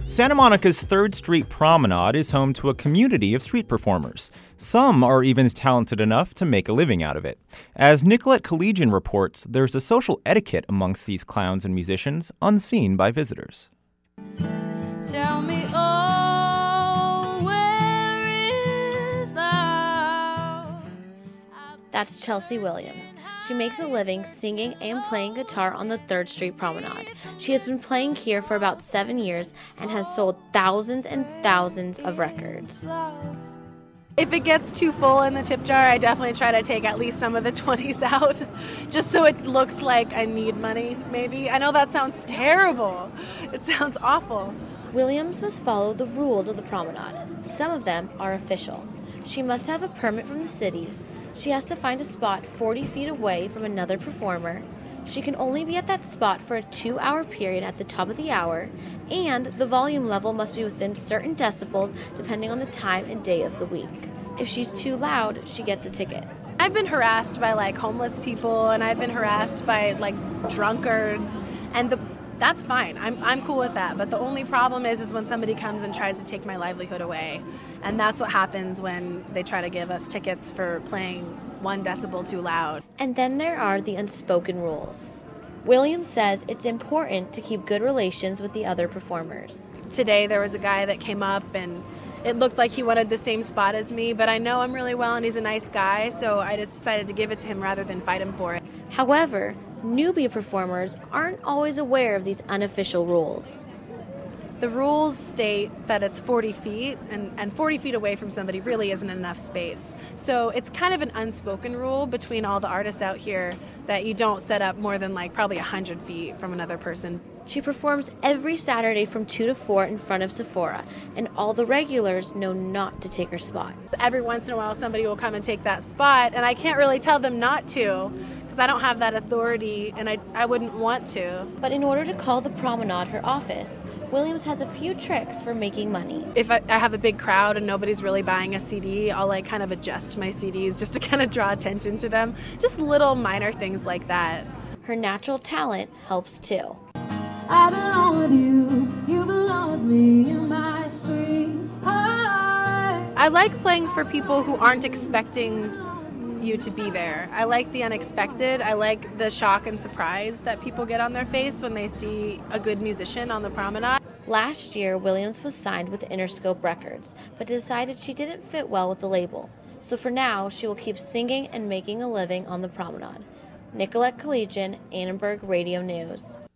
Santa Monica's 3rd Street Promenade is home to a community of street performers. Some are even talented enough to make a living out of it. As Nicolette Collegian reports, there's a social etiquette amongst these clowns and musicians unseen by visitors. Tell me, oh, where is thou? That's Chelsea Williams. She makes a living singing and playing guitar on the 3rd Street Promenade. She has been playing here for about 7 years and has sold thousands and thousands of records. If it gets too full in the tip jar, I definitely try to take at least some of the 20s out, just so it looks like I need money, maybe. I know that sounds terrible. It sounds awful. Williams must follow the rules of the promenade. Some of them are official. She must have a permit from the city. She has to find a spot 40 feet away from another performer. She can only be at that spot for a 2-hour period at the top of the hour, and the volume level must be within certain decibels depending on the time and day of the week. If she's too loud, she gets a ticket. I've been harassed by homeless people, and I've been harassed by drunkards, and that's fine. I'm cool with that. But the only problem is when somebody comes and tries to take my livelihood away. And that's what happens when they try to give us tickets for playing 1 decibel too loud. And then there are the unspoken rules. Williams says it's important to keep good relations with the other performers. Today there was a guy that came up and it looked like he wanted the same spot as me, but I know him really well and he's a nice guy, so I just decided to give it to him rather than fight him for it. However, newbie performers aren't always aware of these unofficial rules. The rules state that it's 40 feet, and 40 feet away from somebody really isn't enough space. So it's kind of an unspoken rule between all the artists out here that you don't set up more than probably 100 feet from another person. She performs every Saturday from 2 to 4 in front of Sephora, and all the regulars know not to take her spot. Every once in a while somebody will come and take that spot, and I can't really tell them not to, because I don't have that authority, and I wouldn't want to. But in order to call the promenade her office, Williams has a few tricks for making money. If I have a big crowd and nobody's really buying a CD, I'll kind of adjust my CDs just to kind of draw attention to them. Just little minor things like that. Her natural talent helps too. I belong with you, you belong with me, you're my sweetheart. I like playing for people who aren't expecting you to be there. I like the unexpected. I like the shock and surprise that people get on their face when they see a good musician on the promenade. Last year, Williams was signed with Interscope Records, but decided she didn't fit well with the label. So for now, she will keep singing and making a living on the promenade. Nicolette Collegian, Annenberg Radio News.